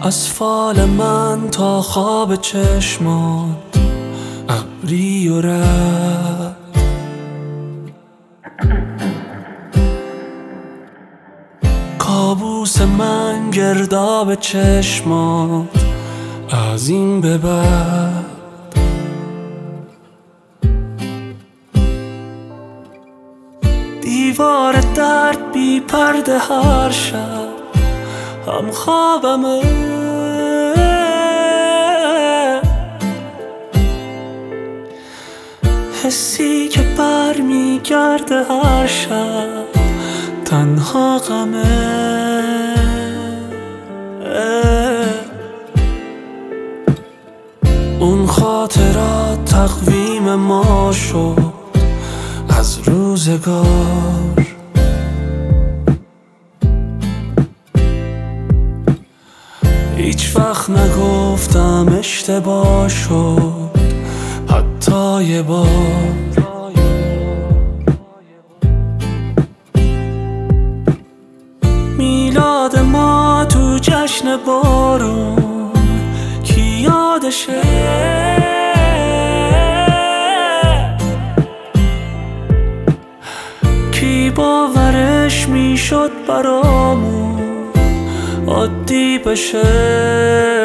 از فال من تا خواب چشمان ابری و رد، کابوس من گرداب چشمات از این به بعد. دیوار درد بی پرده هر شب هم خوابمه، حسی که بر می گرده هر شب تنها غمه. اون خاطرات تقویم ما شد از روزگار، هیچ وقت نگفتم اشتباه شد حتی یه بار. میلاد ما تو جشن بارون کی یادشه، کی باورش میشد برامون عادی بشه.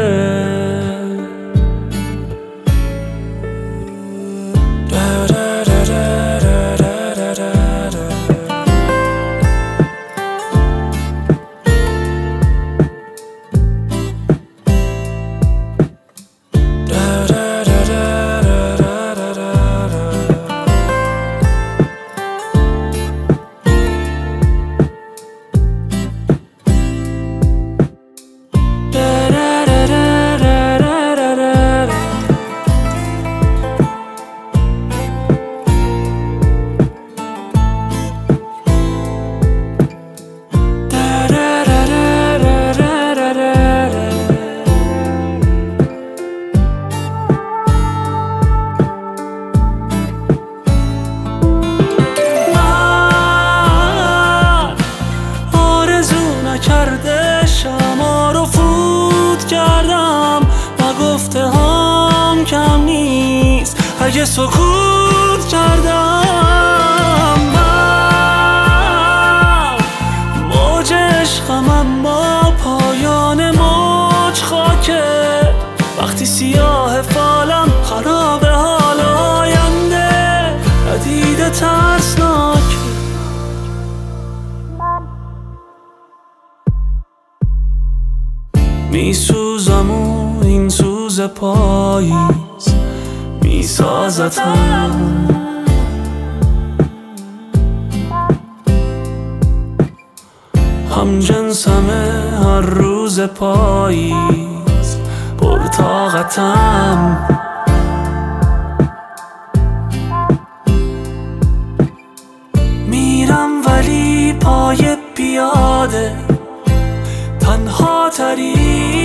کرده شما رو فوت کردم و گفته هم کم نیست اگه سکوت کردم. من موج عشقم اما پایان موج خاکه، وقتی سیاه فالم خراب حال آینده ندیده ترسناکه. میسوزم و این سوز پاییز میسازتم، هم جنسمه هر روز پاییز پرطاقتم. میرم ولی پای پیاده تنها ترین